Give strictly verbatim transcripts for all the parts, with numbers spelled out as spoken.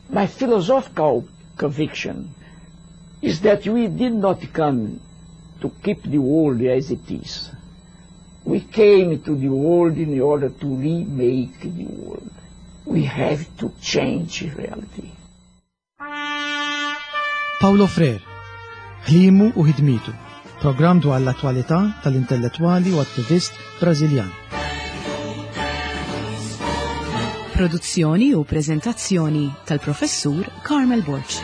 My philosophical conviction is that we did not come to keep the world as it is. We came to the world in order to remake the world. We have to change reality. Paulo Freire, ħliemu u ħidmitu, programm dwar l-attwalità tal-intellettwali u attivist Brażiljan. Produzzjoni u preżentazzjoni tal-professur Carmel Borch.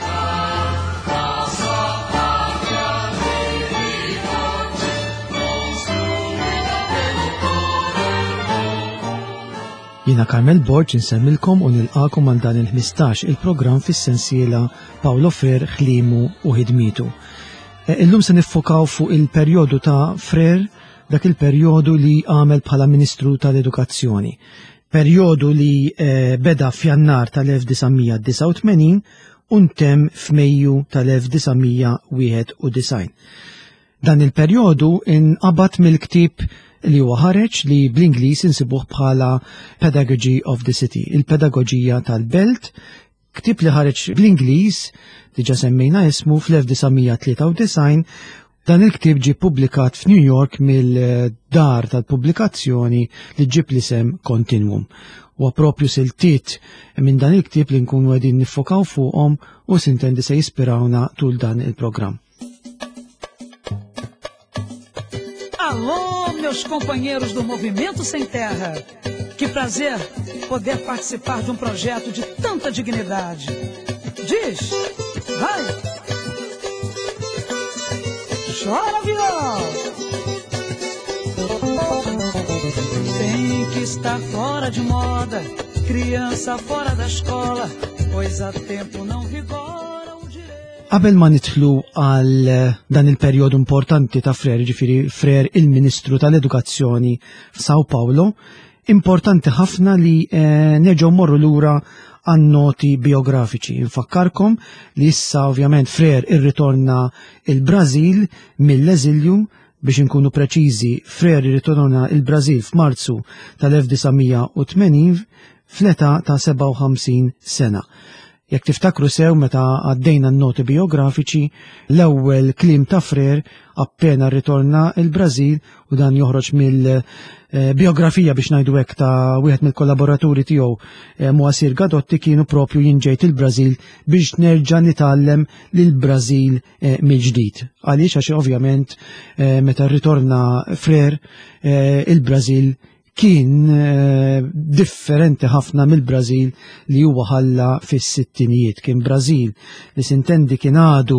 Jina Carmel Borch insemmilkom u nilqakom għal dan il-ħmistax il-programm fis-sensiela Paulo Freire ħliemu u ħidmitu. Illum se niffokaw fuq il-perjodu ta' Freire, dak il-perjodu li għamel bħala Ministru tal-Edukazzjoni. Perjodu li eh, beda f'Jannar tal-elf disajn disa' u tmenin u ntemm f'Mejju tal-elf disajn wieħed u disajn. Dan il-perjodu inqabad mill-ktieb li huwa ħareġ li bl-Ingliż insibuh bħala Pedagogy of the City, il-pedagogija tal-belt, ktieb li ħareġ bl-Ingliż diġà semmejna ismu fl-elf disajn tlieta u disajn. Dan il-ktieb ġie publikat f'New York mill-dar tal-pubblikazzjoni li ġib l-isem Continuum. Huwa proprju siltiet minn dan il-ktieb li nkunu qegħdin niffokaw fuqhom u sintendi se jispirawna tul dan il-programm. Alô, meus companheiros do Movimento Sem Terra. Que prazer poder participar de um projeto de tanta dignidade. Diz, vai. Chora, viol. Tem que estar fora de moda, criança fora da escola, pois há tempo não vigora. Qabel ma nidħlu għal dan il-perjodu importanti ta' Freire, ġifieri Freire il-Ministru tal-Edukazzjoni f'São Paulo, importanti ħafna li eh, neġgħu morru lura għan noti biografiċi. Infakkarkom li issa ovvjament Freire irritorna il-Brażil mill-eżilju, biex inkunu preċiżi, Freire irritorna il-Brażil f'Marzu tal-elf disajn u tmenin fl-età ta' seba' u ħamsin sena. Jekk tiftakru sew meta għaddejna n-noti biografiċi, l-ewwel kliem ta' Freire appena rritorna il-Brażil u dan joħroġ mill-biografija biex ngħidu hekk ta' wieħed mill-kollaboraturi tiegħu Moacir Gadotti kienu propju jinġejt il-Brażil biex nerġa' nitgħallem lill-Brażil mill-ġdid. Għaliex għax ovvjament meta rritorna Freire il-Brażil kien uh, differenti ħafna mill-Brażil li huwa ħalla fis-sittinijiet. Kien Brażil li sintendi kien għadu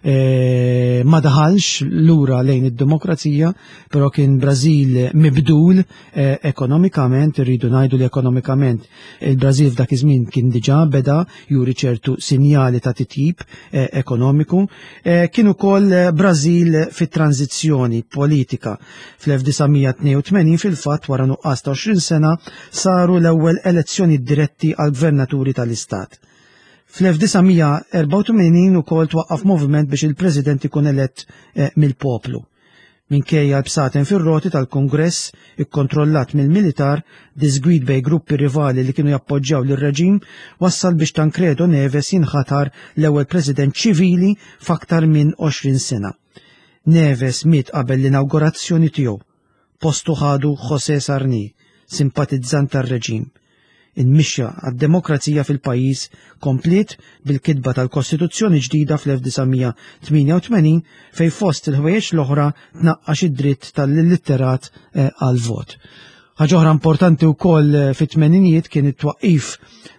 eh, ma daħalx lura lejn id-demokrazija, però kien Brażil mibdul eh, ekonomikament, irridu ngħidu li ekonomikament il-Brażil f'dak iż-żmien kien diġà beda juri ċertu sinjali ta' titjib eh, ekonomiku. Eh, kien ukoll Brażil fit-tranzizzjoni politika fl-elf disajn tnejn u tmenin fil-fatt wara nuqqas ta' għoxrin sena saru l-ewwel elezzjoni diretti għal gvernaturi tal-istat. Fl-elf disajn erba' u tmenin ukoll twaqqaf moviment biex il-President ikun elett eh, mill-poplu. Minkejja bsaten fir-roti tal-Kongress ikkontrollat mill-militar, disgwid bej gruppi rivali li kienu jappoġġjaw lir-reġim wassal biex Tancredo Neves jinħatar l-ewwel President ċivili f'aktar minn għoxrin sena. Neves miet qabel l-inawgurazzjoni tiegħu. Postu ħadu José Sarney, simpatizzant tar-reġim. Il-mixja għad-demokrazija fil-pajjiż komplet bil-kitba tal-Kostituzzjoni ġdida fl-elf disajn tminja u tmenin fejn fost il-ħwejjeġ l-oħra tnaqqax id-dritt tal-litterat għal-vot. Ħaġa oħra importanti wkoll fit-tmeninijiet kien it-twaqqif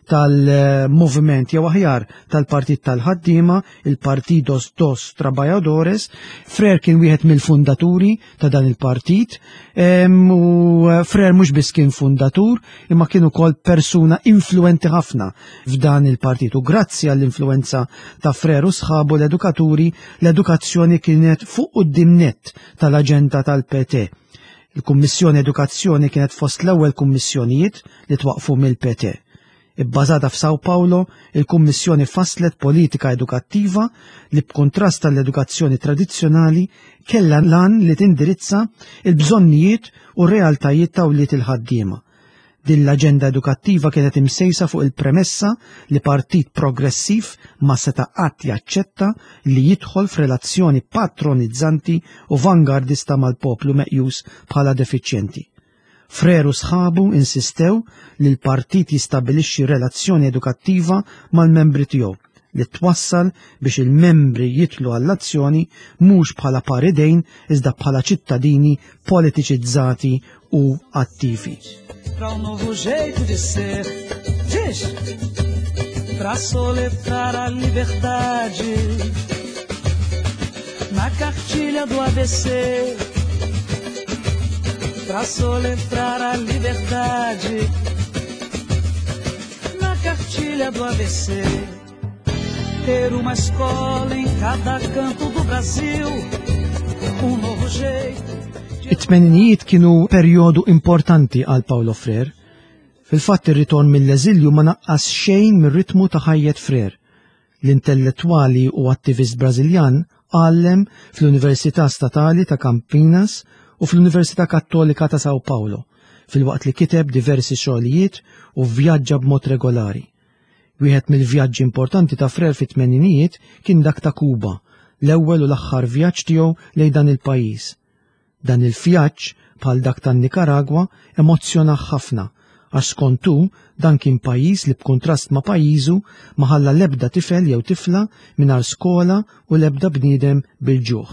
tal-moviment jew aħjar tal-Partit tal-Ħaddiema, il-Partidos dos Trabajadores. Freire kien wieħed mill-fundaturi ta' dan il-partit u Freire mhux biss kien fundatur imma kien ukoll persuna influenti ħafna f'dan il-partit u grazzi għall-influenza ta' Freire u sħabu l-edukaturi l-edukazzjoni kienet fuq quddiem nett tal-aġenda tal-P T. Il-Kummissjoni Edukazzjoni kienet fost l-ewwel kummissjonijiet li twaqfu mill-P T. Ibbażata f'São Paulo, il-Kummissjoni fasslet politika edukattiva li b'kontrast tal-edukazzjoni tradizzjonali kellha lan li tindirizza il-bżonnijiet u r-realtajiet ta' wliet il-ħaddiema. Din l-aġenda edukattiva kienet imsejsa fuq il-premessa li partit progressiv ma seta' qatt jaċċetta li jidħol f'relazzjoni patronizzanti u vangardista mal-poplu meqjus bħala defiċjenti. Freru sħabu insistew li l-partit jistabilixxi relazzjoni edukattiva mal-membri tiegħu li twassal biex il-membri jitlu għall-azzjoni mhux bħala paridejn iżda bħala ċittadini politiċizzati u attivi. Pra um novo jeito de ser, diz, pra soletrar a liberdade na cartilha do A B C, pra soletrar a liberdade na cartilha do A B C. Ter uma escola em cada canto do Brasil, um novo jeito. It-tmeninijiet kienu perjodu importanti għal Paulo Freire. Fil-fatt ir-ritorn mill-eżilju ma naqqas xejn mir-ritmu ta' ħajjet Freire. L-intellettwali u attivist Brażiljan għallem fl-Università Statali ta' Campinas u fl-Università Kattolika ta' Sao Paulo, fil-waqt li kiteb diversi xogħlijiet u vjaġġa b'mod regolari. Wieħed mill-vjaġġi importanti ta' Freire fit-tmeninijiet kien dak ta' Kuba, l-ewwel u l-aħħar vjaġġ tiegħu lejn dan il-pajjiż. Dan il-vjaġġ bħal dak tan-Nikaragwa emozzjona ħafna, għax skontu dan kien pajjiż li b'kuntrast ma' pajjiżu ma ħalla l-ebda tifel jew tifla mingħajr skola u l-ebda bniedem bil-ġuħ.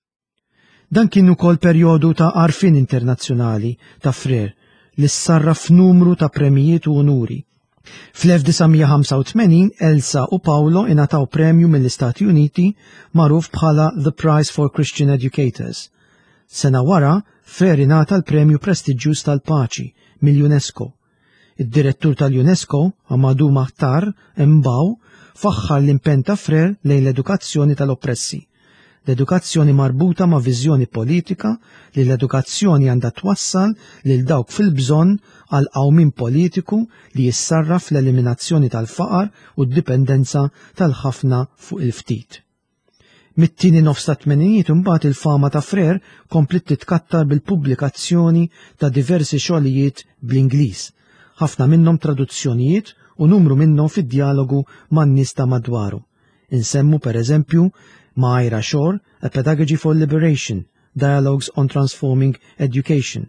Dan kien ukoll perjodu ta' għarfien internazzjonali ta' Freire li ssarraf f'numru ta' premijiet u onuri. Fl-elf-tisa' Elsa u Paolo ingħataw premju mill-Istati Uniti magħruf bħala The Prize for Christian Educators. Sena wara, Freire ingħata l-premju prestiġjuż tal-paċi mill-UNESCO. Id-direttur tal-UNESCO, Amadou Mahtar Mbaw, faħħar l-impenn ta' Freire lejn l-edukazzjoni tal-oppressi. L-edukazzjoni marbuta ma' viżjoni politika li l-edukazzjoni għandha twassal lil dawk fil-bżonn għal qawmin politiku li jissarraf l-eliminazzjoni tal-faqar u d-dipendenza tal-ħafna fuq il-ftit. Mit-tieni nofs ta' tmeninijiet imbagħad il-fama ta' Freire komplet titkattar bil-pubblikazzjoni ta' diversi xogħlijiet bl-Ingliż, ħafna minnhom traduzzjonijiet u numru minnhom fid-dialogu man-nies ta' madwaru. Insemmu pereżempju ma' Ira Shore, A Pedagogy for Liberation, Dialogues on Transforming Education,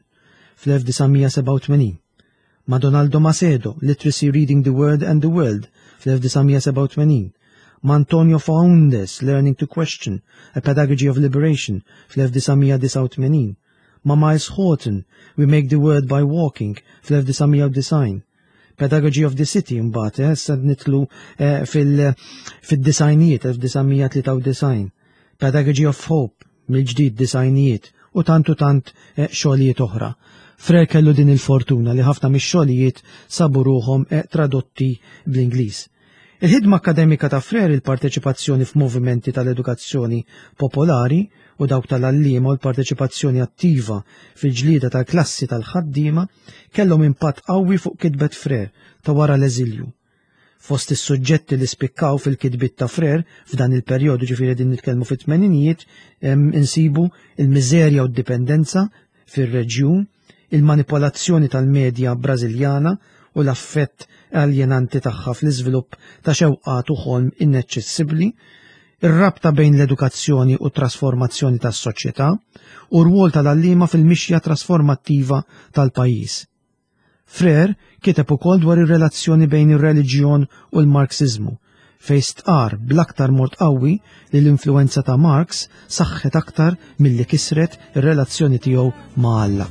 fl-elf-tisa' ma' Donaldo Macedo, Literacy Reading the Word and the World, fl-elf-tisa' ma' Antonio Faundes, Learning to Question, A Pedagogy of Liberation, fl-elf-tisa' ma' Miles Horton, We Make the Word by Walking, fl-elf-tisa' Pedagogy of the City, mbagħad, eh, sa nitlu eh, fil-disajnijiet, elf-tisa' Pedagogy of Hope, mill-ġdid disajnijiet, u tantu tant eh, xogħlijiet oħra. Freire kellu din il-fortuna li ħafna mix-xogħlijiet sabu ruhom eh, tradotti bl-Ingliż. Il-ħidma akademika ta' Freire, il-parteċipazzjoni f'movimenti tal-edukazzjoni popolari u dawk tal-allima u l-parteċipazzjoni attiva fil-ġlieda tal-klassi tal-ħaddiema kellhom impatt qawwi fuq kitbet Freire ta' wara l-eżilju. Fost is-suġġetti li spikkaw fil-kitbiet ta' Freire f'dan il-perjodu ġifieri din nitkellmu fit-tmeninijiet insibu il-miżerja u d-dipendenza fir-reġjun, il-manipolazzjoni tal-medja Brażiljana u l-affett aljenanti tagħha fl-iżvilupp ta' xewqat u ħolm inaċċessibbli, ir-rabta bejn l-edukazzjoni u trasformazzjoni tas-soċjetà u rwol tal-allima fil-mixja trasformattiva tal-pajjiż. Freire kiteb ukoll dwar ir-relazzjoni bejn ir-reliġjon u l-Marxiżmu, fejn stqar bl-aktar mod qawwi li l-influenza ta' Marx saħħet aktar milli kisret ir-relazzjoni tiegħu ma' Alla.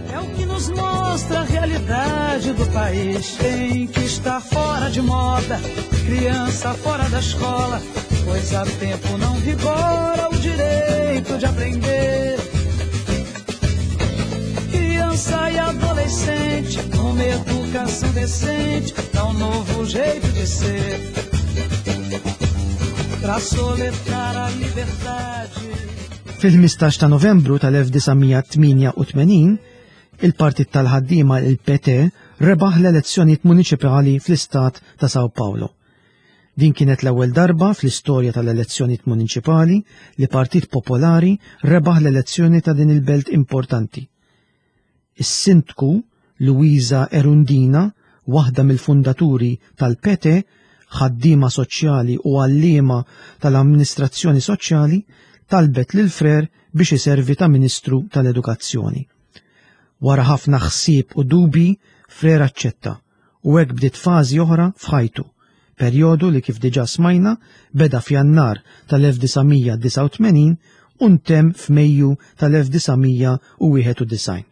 Mostra a realidade do país. Tem que estar fora de moda, criança fora da escola, pois há tempo não vigora o direito de aprender. Criança e adolescente, uma educação decente, dá um novo jeito de ser, pra soletrar a liberdade. Fil-ħmistax ta' Novembru tal-elf-tisa' il-Partit tal-ħaddiema il-P T rebaħ l-elezzjonijiet municipali fl-istat ta' Sao Paulo. Din kienet l-ewwel darba fl-istorja tal-elezzjonijiet municipali li Partit Popolari rebaħ l-elezzjoni ta' din il-belt importanti. Is-sindku Luisa Erundina, waħda mill-fundaturi tal-P T, ħaddiema soċjali u għalliema tal-amministrazzjoni soċjali, talbet lil Frer biex iservi ta' Ministru tal-Edukazzjoni. Wara ħafna ħsieb u dubi, Frer aċċetta u hekk bdiet fażi oħra f'ħajtu, perjodu li kif diġà smajna beda f'Jannar tal-elf disamija disa' u tmenin u ntemm f'Mejju tal-elf disamija u wieħed u disgħin.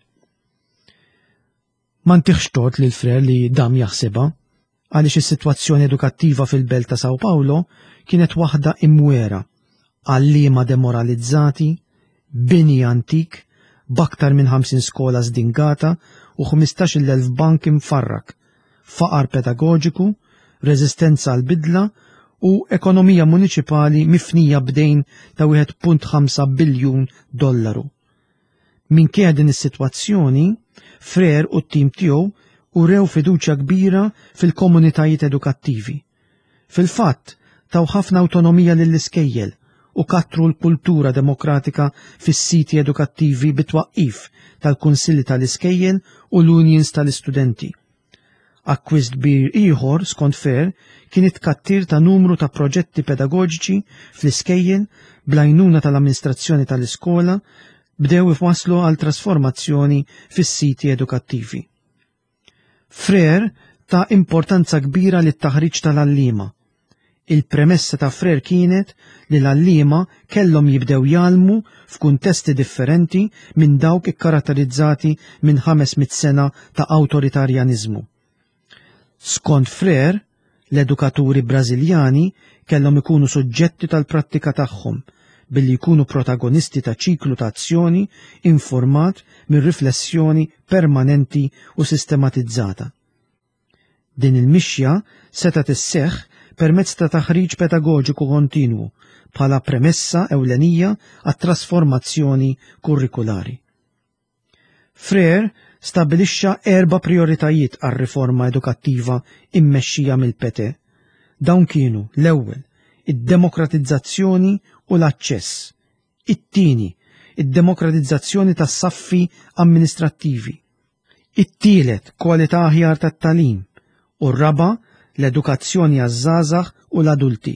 Ma ntiħx tort lil Frer li dam jaħsibha, għaliex is-sitwazzjoni edukattiva fil-belt ta' Sao Paulo kienet waħda imwera, għalliema demoralizzati, bini antik, b'aktar minn ħamsin skola żdingata u ħmistax-il elf bank imfarrak, faqar pedagoġiku, reżistenza għal bidla u ekonomija municipali mifnija bdejn ta' wieħed punt ħamsa biljun dollaru. Minkejja din is-sitwazzjoni, Frer u t-tim tiegħu urew fiduċja kbira fil-komunitajiet edukattivi. Fil-fatt, taw ħafna awtonomija lill-iskejjel u kattru l-kultura demokratika fis-siti edukattivi bit-twaqqif tal-kunsilli tal-iskejjel u l-unions tal-istudenti. Akkwiż kbir ieħor skont Frer kien it-tkattir ta' numru ta' proġetti pedagoġiċi fl-iskejjel bl-għajnuna tal-amministrazzjoni tal-iskola bdew ifwasslu għal trasformazzjoni fis-siti edukattivi. Frer ta' importanza kbira lit taħriġ tal-għalliema. Il-premessa ta' Frer kienet li l-għalliema kellhom jibdew jgħallmu f'kuntesti differenti minn dawk ikkaratterizzati minn ħamesmit sena ta' awtoritarjaniżmu. Skont Frer, l-edukaturi Brażiljani kellhom ikunu suġġetti tal-prattika tagħhom billi jkunu protagonisti ta' ċiklu ta' azzjoni informat minn riflessjoni permanenti u sistematizzata. Din il-mixja seta' tisseħħ permezz ta' taħriġ pedagoġiku kontinwu bħala premessa ewlenija għat-trasformazzjoni kurrikulari. Frer stabilixxa erba' prioritajiet għar-riforma edukattiva immexxija mill-P T. Dawn kienu l-ewwel id-demokratizzazzjoni u l-aċċess. It-tieni, id-demokratizzazzjoni tas-saffi amministrattivi. It-tielet, kwalità aħjar tat-tagħlim. U r-raba' l-edukazzjoni għaż-żgħażagħ u l-adulti.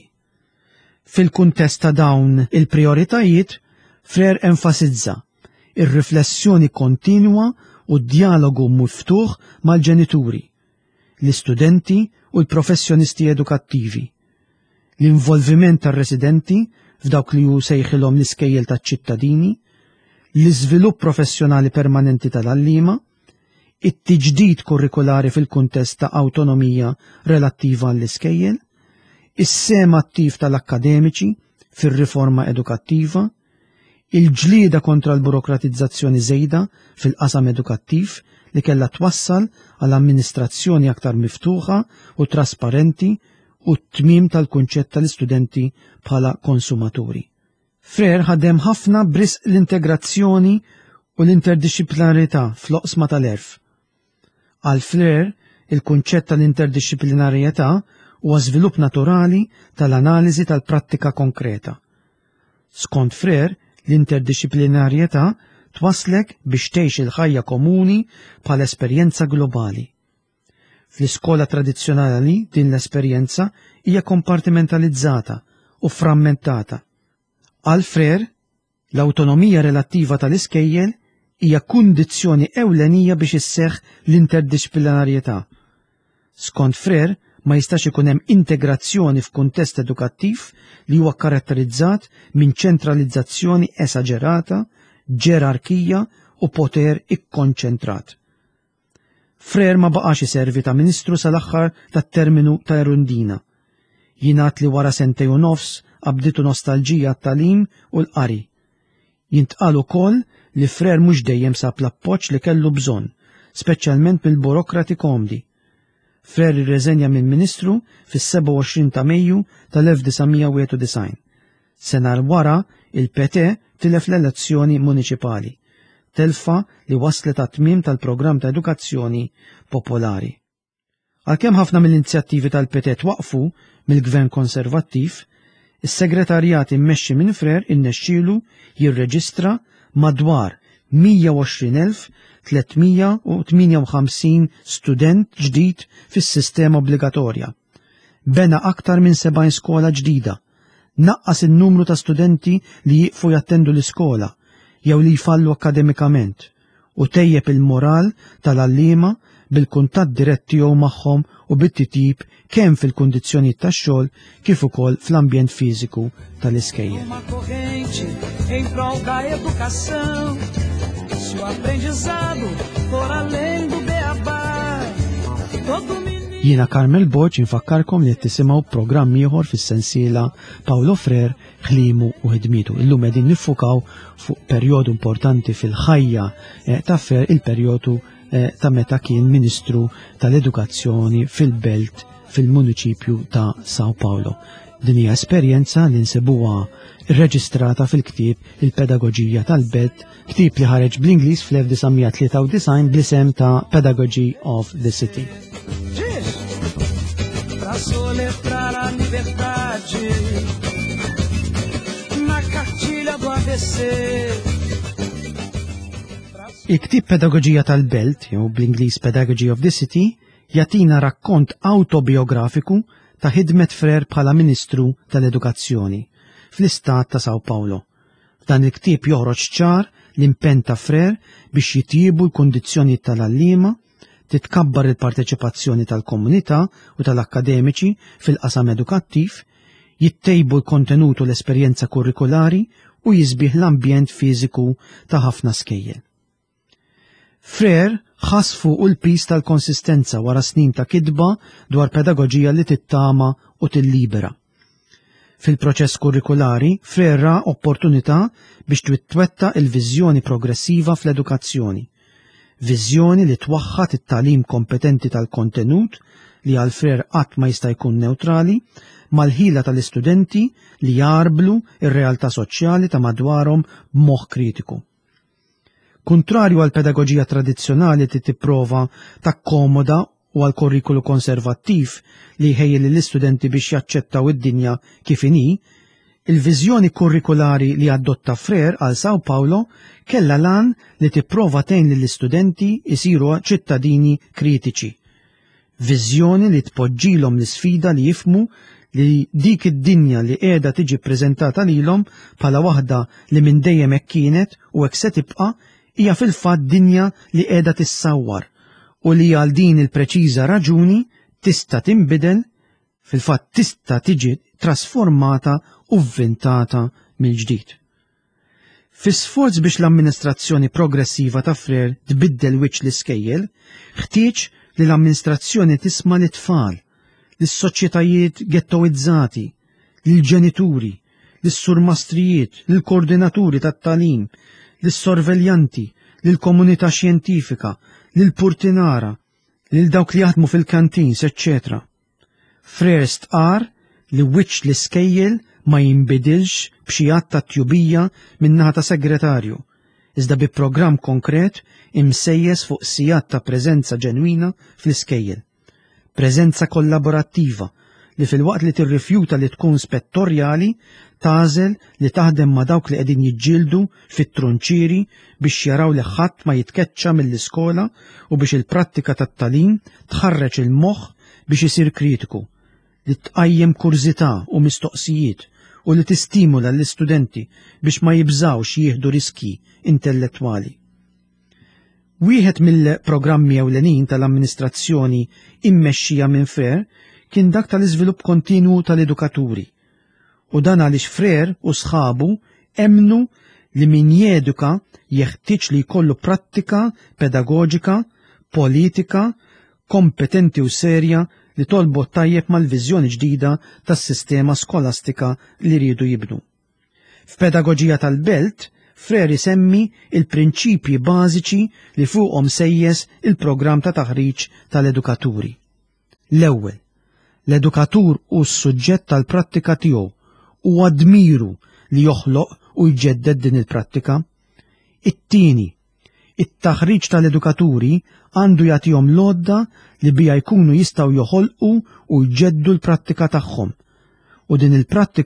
Fil-kuntest ta' dawn il-prioritajiet, Frer enfasizza ir-riflessjoni kontinwa u d-dialogu miftuħ mal-ġenituri, l-istudenti u l-professjonisti edukattivi, l-involviment tar-residenti f'dawk li hu sejħilhom l-iskejjel taċ-ċittadini, l-iżvilupp professjonali permanenti tal-għalliema, it-tiġdid kurrikulari fil-kuntest ta' awtonomija relattiva għall-iskejjel, is-sem attiv tal-akkademiċi fir-riforma edukattiva, il-ġlieda kontra l-burokratizzazzjoni żejda fil-qasam edukattiv li kellha twassal għal amministrazzjoni aktar miftuħa u trasparenti u t-tmiem tal-kunċett tal-istudenti bħala konsumaturi. Frer ħadem ħafna brisq l-integrazzjoni u l-interdisciplinarità fl-oqsma tal-erf. Għal Frer, il-kunċett tal-interdisciplinarjetà huwa żvilupp naturali tal-analiżi tal-prattika konkreta. Skont Frer, l-interdisciplinarjetà twaslek biex tgħix il-ħajja komuni bħala esperjenza globali. Fl-iskola tradizzjonali din l-esperjenza hija kompartimentalizzata u frammentata. Għal Frer, l-awtonomija relattiva tal-iskejjel hija kundizzjoni ewlenija biex isseħħ l-interdisciplinarjetà. Skont Frer, ma jistax ikun hemm integrazzjoni f'kuntest edukattiv li huwa karatterizzat minn ċentralizzazzjoni esaġerata, ġerarkija u poter ikkonċentrat. Frer ma baqax iservi ta' Ministru sal-aħħar tat-terminu ta' Erundina. Jingħad li wara sentej u nofs qabditu nostalġija t-tagħlim u l-qari. Jintqal ukoll li Frer mhux dejjem sab l-appoġġ li kellu bżonn, speċjalment mill-burokrati komdi. Frer irreżenja minn Ministru fis-seba' u għoxrin ta' Mejju tal-elf disamija wieħed u disgħin. Sena wara il-P T tilef l-elezzjoni municipali, telfa li waslet għat-tmiem tal-programm ta' edukazzjoni popolari. Għalkemm ħafna mill-inizjattivi tal-P T twaqfu mill-Gvern Konservattiv, is-segretarjat immexxi minn Frer innexxielu jirreġistra madwar mija u għoxrin elf tlietmija u tminja u ħamsin student ġdid fis-sistema obbligatorja. Bena aktar minn sebgħin skola ġdida. Naqqas in-numru ta' studenti li jiqfu jattendu l-iskola jew li jfallu akademikament u tejjeb il-moral tal-allima bil-kuntatt dirett tiegħu magħhom u bit-titjib kemm fil-kundizzjonijiet tax-xogħol kif ukoll fl-ambjent fiżiku tal-iskejjel. Jiena Carmel Borch infakkarkom li qed tisimgħu programm ieħor fis-sensiela Paulo Freire ħliemu u ħidmietu. Illum qegħdin niffukaw fuq perjodu importanti fil-ħajja ta' Freire, il-perjodu ta' meta kien Ministru tal-Edukazzjoni fil-Belt fil-Municipju ta' Sao Paulo. Din hija esperjenza li nsibuha irreġistrata fil-ktieb Il-Pedagogija tal-Belt, ktieb li ħareġ bl-Ingliż fl-1993 bl-isem ta' Pedagogy of the City. Soletrar a liberdade na cartilha do A B C. Il-ktib Pedagogija tal-Belt, jew bl-Ingliż Pedagogy of the City, jatina rakkont autobiografiku ta' ħidmet Freire bħala Ministru tal-Edukazzjoni fl-istat ta' Sao Paulo. F'dan il-ktib joħroġ ċar l-impenn ta' Freire biex jitjiebu l-kondizzjoni tal-allima, titkabbar il-parteċipazzjoni tal-komunità u tal-akkademiċi fil-qasam edukattiv, jittejbu l-kontenut u l-esperjenza kurrikulari u jisbih l-ambjent fiżiku ta' ħafna skejjel. Freire ħass fuq l-pis tal-konsistenza wara snin ta' kidba dwar pedagogija li tittama u tillibera. Fil-proċess kurrikulari, Freire ra opportunità biex twittwetta il-viżjoni progressiva fl-edukazzjoni. Viżjoni li twaħħad it-tagħlim kompetenti tal-kontenut li għal Freire qatt ma jista' jkun neutrali mal-ħila tal-istudenti li jarblu ir-realtà soċjali ta' madwarhom b'moħħ kritiku. Kontrarju għal pedagogija tradizzjonali li tipprova takkomoda u għal kurrikulu konservattiv li jħejjel lill-istudenti biex jaċċettaw id-dinja kif inhi, il-viżjoni kurrikulari li adotta Freire għal Sao Paulo kella lan li tipprova tgħin lill-istudenti isiru ċittadini kritiċi. Viżjoni li tpoġġilhom l-isfida li jifhmu li dik id-dinja li qiegħda tiġi ppreżentata lilhom bħala waħda li minn dejjem hekk kienet u hekk se tibqa' hija fil-fatt dinja li qiegħda tissawwar u li għal din il-preċiża raġuni tista' tinbidel, fil-fatt tista' tiġi trasformata u vvintata mill-ġdid. Fis-sforz biex l-amministrazzjoni progressiva ta' Freire tbiddel wiċċ l-iskejjel, ħtieġ li l-amministrazzjoni tisma' lit-tfal, lis-soċjetajiet gettowizzati, lill-ġenituri, lis-surmastrijiet, lill-koordinaturi tat-tagħlim, lis-sorveljanti, lill-komunità xjentifika, lill-purtinara, lil dawk li jaħdmu fil-kantins, eċċetera. Freire stqar li wiċċ l-iskejjel ma jinbidilx b'xi att ta' tjubija min-naħa ta' segretarju, iżda bi programm konkret imsejjes fuq sigħat ta' preżenza ġenwina fl-iskejjel. Preżenza kollaborattiva li fil-waqt li tirrifjuta li tkun spettorjali tagħżel li taħdem ma' dawk li qegħdin jiġġieldu fit-trunċieri biex jaraw li ħadd ma jitkeċċa mill-iskola u biex il-prattika tat-tagħlim tħarreġ il-moħħ biex isir kritiku, li tqajjem kurżità u mistoqsijiet u li tistimula l-istudenti biex ma jibżawx jieħdu riski intellettwali. Wieħed mill-programmi ewlenin tal-amministrazzjoni immexxija minn Freire kien dak tal-iżvilupp kontinwu tal-edukaturi. U dan għaliex Freire u sħabu emnu li min jeduka jeħtieġ li jkollu prattika pedagogika, politika, kompetenti u serja li tolbot tajjeb mal-viżjoni ġdida tas-sistema skolastika li rridu jibnu. F'Pedagogija tal-Belt, Freire isemmi il-prinċipji bażiċi li fuqhom sejjes il-programm ta' taħriġ tal-edukaturi. L-ewwel, l-edukatur u s-suġġett tal-prattika tiegħu huwa dmiru li joħloq u jġedded din il-prattika. It-tieni, it-taħriġ tal-edukaturi għandu jagħtihom lodda li bija jkunu jistgħu joħolqu u jġeddu l-prattika tagħhom. U din il-prattika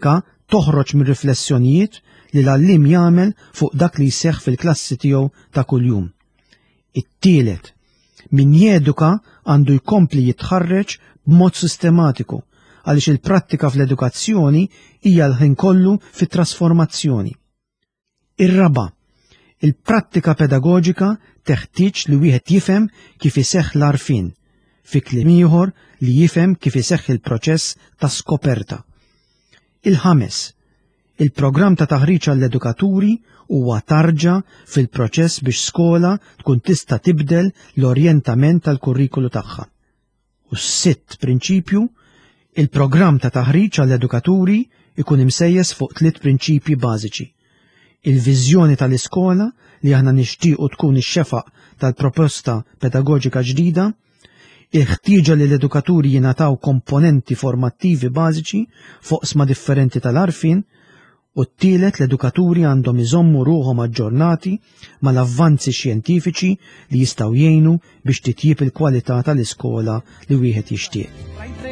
toħroġ mir riflessjonijiet li l-għallim jagħmel fuq dak li jseħħ fil-klassi tiegħu ta' kuljum. It-tielet, min jeduka għandu jkompli jitħarreġ b'mod sistematiku għaliex il-prattika fl-edukazzjoni hija l-ħin kollu fit-trasformazzjoni. Ir-raba', il-prattika pedagogika teħtieġ li wieħed jifhem kif iseħħ l-għarfien, fi kliem ieħor li jifhem kif iseħħ il-proċess ta' skoperta. Il-ħames, il-programm ta' taħriġ għall-edukaturi huwa tarġa fil-proċess biex skola tkun tista' tibdel l-orjentament tal-kurrikulu tagħha. U s-sitt prinċipju, il-programm ta' taħriġ għall-edukaturi ikun imsejjes fuq tliet prinċipji bażiċi. Il-viżjoni tal-iskola li aħna nixtiequ tkun ix-xefaq tal-proposta pedagogika ġdida, il-ħtieġa li l-edukaturi jingħataw komponenti formattivi bażiċi fuq sma differenti tal-għarfien, u t-tielet l-edukaturi għandhom iżommu ruħhom aġġornati mal-avvanzi xjentifiċi li jistgħu jgħinu biex titjib il-kwalità tal-iskola li wieħed jixtieq.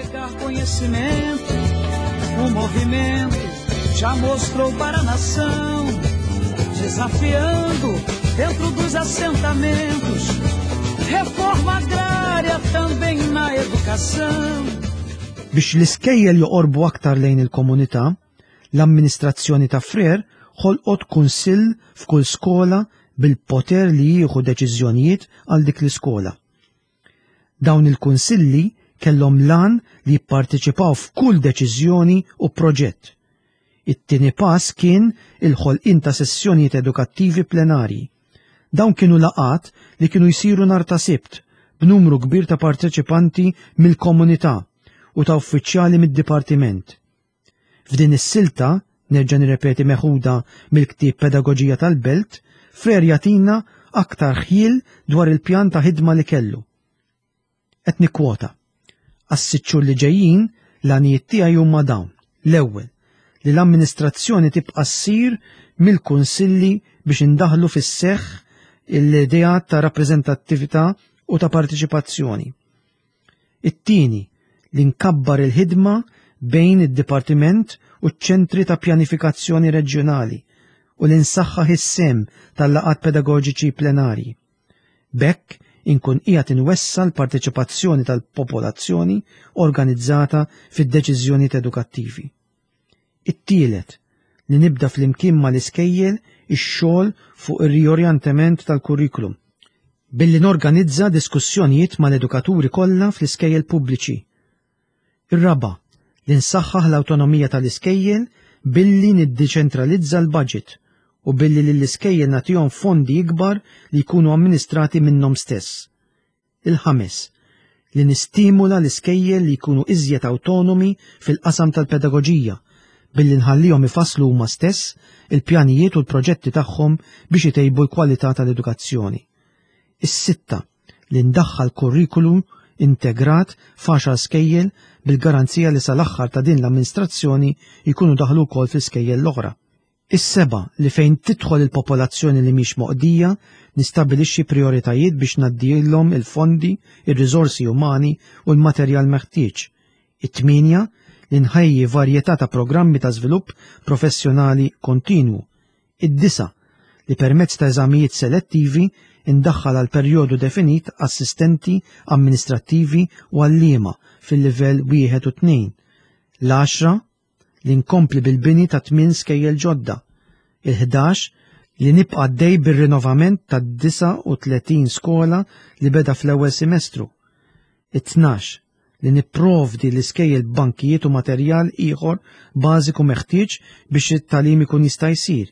O movimento já mostrou para a nação, desafiando dentro dos assentamentos, reforma agrária também na educação. Biex l-iskejjel joqorbu aktar lejn il-komunità, l-amministrazzjoni ta' Frer ħolqot kunsill f'kull skola bil-poter li jieħu deċiżjonijiet għal dik l-iskola. Dawn il-kunsilli kellhom lan li jipparteċipaw f'kull deċiżjoni u proġett. It-tieni pass kien il-ħolqien ta' sessjonijiet edukattivi plenarji. Dawn kienu laqat li kienu jsiru nhar ta' Sibt b'numru kbir ta' parteċipanti mill-komunità u ta' uffiċjali mid-dipartiment. F'din is-silta, nerġa' nirrepeti meħuda mill-ktieb Pedagoġija tal-Belt, Frer jagħtina aktar ħjiel dwar il-pjan ta' ħidma li kellu. Qed nikkwota. Għas-sitt xhur li ġejjin l-għanijiet tiegħi huma dawn. L-ewwel, li l-amministrazzjoni tibqa' ssir mill-kunsilli biex indaħlu fis-seħħ l-idejat ta' rappreżentattività u ta' partiċipazzjoni. It-tieni, li nkabbar il-ħidma bejn id-Dipartiment u ċ-ċentri ta' pjanifikazzjoni reġjonali u li nsaħħaħ is-sem tal-laqat pedagoġiċi plenarji. Bekk inkun qiegħed inwessa l-parteċipazzjoni tal-popolazzjoni organizzata fid-deċiżjonijiet edukattivi. It-tielet, li nibda fl-imkien mal-iskejjel ix-xogħol fuq ir-riorjantament tal-kurrikulum billi norganizza diskussjonijiet mal-edukaturi kollha fl-iskejjel pubbliċi. Ir-raba', li nsaħħaħ l-awtonomija tal-iskejjel billi niddeċentralizza l-budget u billi lill-iskejjel nagħtihom fondi ikbar li jkunu amministrati minnhom stess. Il-ħames, li nistimula l-iskejjel li jkunu iżjed awtonomi fil-qasam tal-pedagoġija billi nħallihom ifasslu huma stess il-pjanijiet u l-proġetti tagħhom biex itejbu l-kwalità tal-edukazzjoni. Is-sitta, li ndaħħal kurrikulum integrat f'għaxar skejjel bil-garanzija li sal-aħħar ta' din l-amministrazzjoni jkunu daħlu wkoll fl-iskejjel l-oħra. Is-seba' li fejn tidħol il-popolazzjoni li mhix moqdija nistabilixxi prioritajiet biex naddilhom il-fondi, ir-riżorsi umani u l-materjal meħtieġ. It-tminja li nħejji varjetà ta' programmi ta' żvilupp professjonali kontinwu. Id-disa' li permezz ta' eżamijiet selettivi indaħħal għal perjodu definit assistenti amministrattivi u għalliema fil-livell wieħed u tnejn. L-għaxra li nkompli bil-bini ta' tmien skejjel ġodda. Il-ħdax li nibqa' għaddej bir-rinnovament ta' disa u tletin skola li beda fl-ewwel semestru. It-tnax li nipprovdi l-iskejjel bankijiet u materjal ieħor bażiku meħtieġ biex it-tagħlim ikun jista' jsir.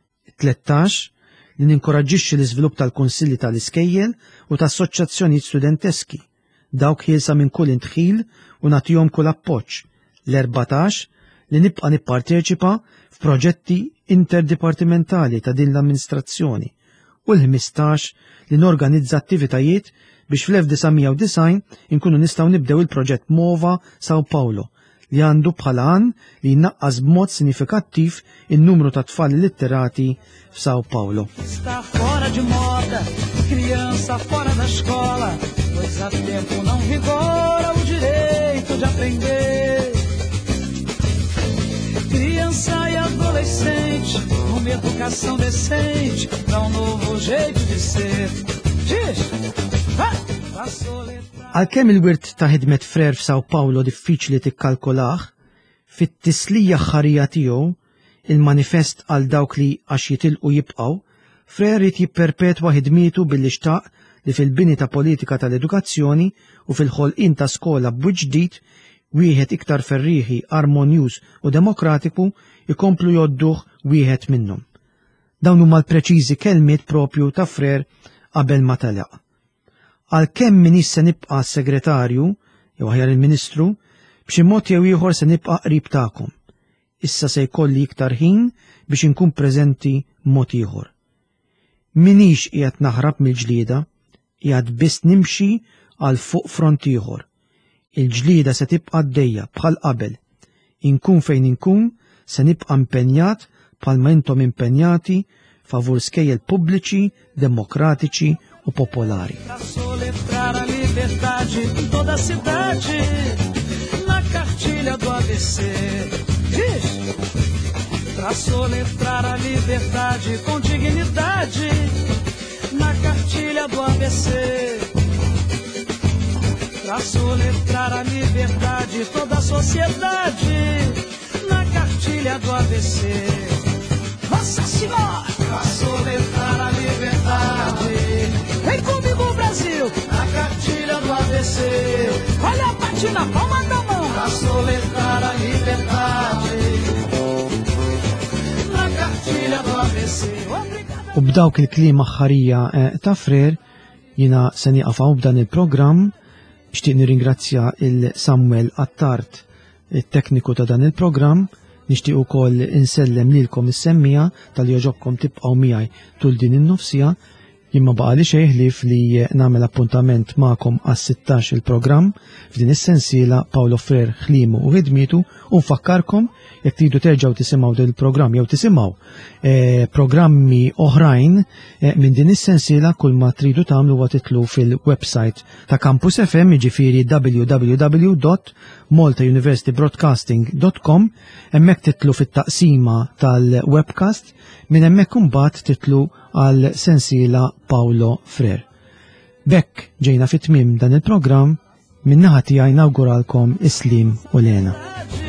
Tlettax li ninkoraġġixxi l-iżvilupp tal-kunsilli tal-iskejjel u tas-assoċjazzjonijiet studenteski, dawk ħielsa minn kull intħil u nagħtihom kull appoġġ. L-erbatax li nibqa' nipparteċipa f'proġetti interdipartimentali ta' din l-amministrazzjoni u l-ħmistax li norganizza attivitajiet biex fl-elf design inkunu nistgħu nibdew il-proġett Mova Sao Paulo li għandu bħala għan li jnaqqas b'mod sinifikattiv in-numru ta' tfal illitterati f'Sao Paulo. Está fora de moda, criança fora da escola, pois há tempo não vigora o direito de aprender. Criança adolescente, uma educação decente, pra um novo jeito de ser. Diz, vai, passou letra. Għalkemm il-wirt ta' ħidmet Frer f'Saw Paulo diffiċli tikkalkulah, fit-tislija ħarija tiegħu il-manifest għal dawk li għax jitilqu jibqgħu, Frer irid jipperpetwa ħidmietu billi xtaq li fil-bini ta' politika tal-edukazzjoni u fil-ħolqien ta' skola b'wiċċ ġdid wieħed iktar ferriħi, armonjuż u demokratiku ikomplu jodduh wieħed minnhom. Dawn huma l-preċiżi kelmiet propju ta' Frer qabel ma telaq. Għalkemm min issa nibqa' segretarju jew aħjar il-Ministru, b'xi mod jew ieħor se nibqa' qrib tagħkom. Issa se jkolli iktar ħin biex inkun preżenti mod ieħor. Minix qiegħed naħrab mill-ġlieda, qiegħed biss nimxi għal fuq front ieħor. Il-ġlieda se tibqa' għaddejja bħal qabel. Inkun fejn inkun se nibqa' impenjat bħalma intom impenjati favur skejjel pubbliċi, demokratiċi u popolari. Pra soletrar a liberdade em toda a cidade, na cartilha do A B C. Diz! Pra soletrar a liberdade com dignidade, na cartilha do A B C. Pra soletrar a liberdade toda a sociedade, na cartilha do A B C. Nossa Senhora! Pra soletrar a liberdade, vem comigo, Brasil! Na cartilha do A B C. Olha a parte na palma da mão! Pra soletrar a liberdade, na cartilha do A B C. U b'dawk il-kliem aħħarija ta' Frer jiena se nieqaf b'dan il-programm. Nixtieq nirringrazzja il-Samuel Attart, it-tekniku ta' dan il-programm. Nixtieq ukoll insellem lilkom is-semmija tal-joġobkom tibqgħu miegħi tul din in-nofsija. Jien ma baqali xejn ħlief li nagħmel appuntament magħkom għas-sittax il-programm f'din is-sensiela Paulo Frer ħliemu u ħidmietu u nfakkarkom jekk tridu terġgħu tisimgħu din il-programm jew tisimgħu eh, programmi oħrajn eh, minn din is-sensiela kull ma tridu tagħmlu huwa titlu fil-website ta' Campus F M, jiġifieri w w w dot malta university broadcasting dot com. Hemmhekk titlu fit-taqsima tal-webcast, minn hemmhekk imbagħad titlu għal sensiela Paulo Frer. Bekk ġejna fit-tmiem dan il-programm, min-naħa tiegħi nawguralkom islim u lena.